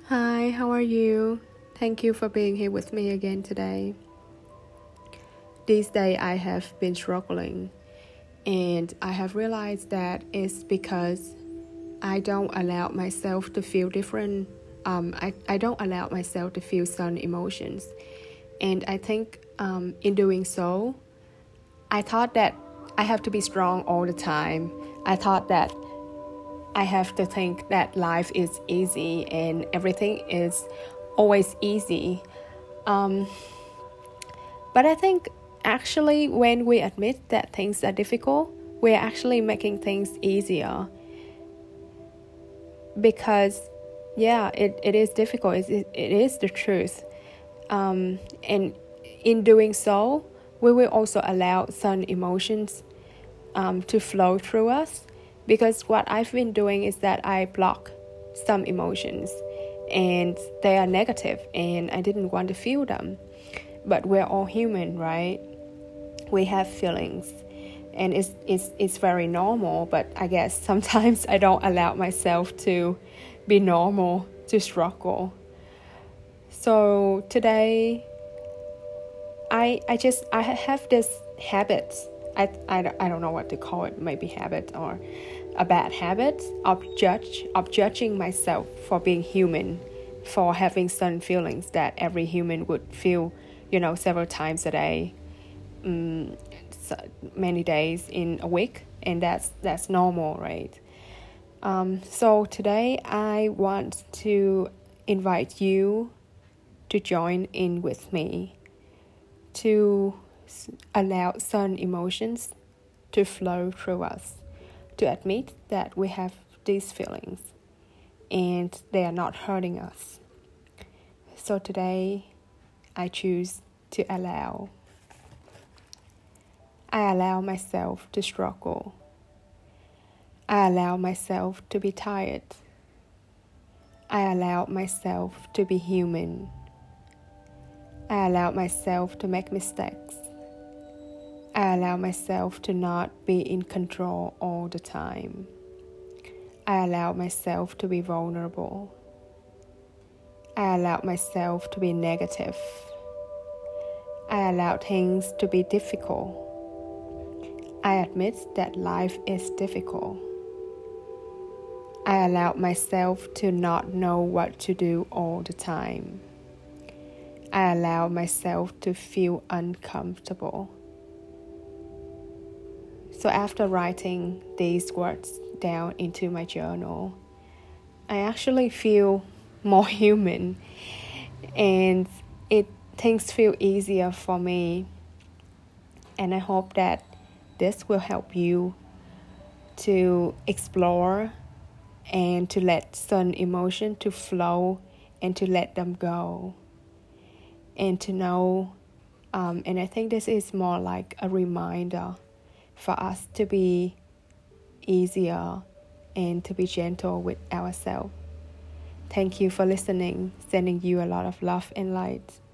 Hi, how are you? Thank you for being here with me again today. These days I have been struggling, and I have realized that it's because I don't allow myself to feel different. I don't allow myself to feel certain emotions. And I think in doing so, I thought that I have to be strong all the time. I thought that I have to think that life is easy and everything is always easy. But I think actually when we admit that things are difficult, we're actually making things easier. Because, it is difficult. It is the truth. And in doing so, we will also allow some emotions to flow through us. Because what I've been doing is that I block some emotions and they are negative and I didn't want to feel them. But we're all human, right? We have feelings and it's very normal, but I guess sometimes I don't allow myself to be normal, to struggle. So today I have this habit. I don't know what to call it, maybe habit or a bad habit of judging myself for being human, for having some feelings that every human would feel, several times a day, many days in a week, and that's normal, right? So today I want to invite you to join in with me to allow some emotions to flow through us, to admit that we have these feelings and they are not hurting us. So today I choose to allow. I allow myself to struggle. I allow myself to be tired. I allow myself to be human. I allow myself to make mistakes. I allow myself to not be in control all the time. I allow myself to be vulnerable. I allow myself to be negative. I allow things to be difficult. I admit that life is difficult. I allow myself to not know what to do all the time. I allow myself to feel uncomfortable. So after writing these words down into my journal, I actually feel more human and things feel easier for me. And I hope that this will help you to explore and to let some emotion to flow and to let them go. And to know, and I think this is more like a reminder for us to be easier and to be gentle with ourselves. Thank you for listening. Sending you a lot of love and light.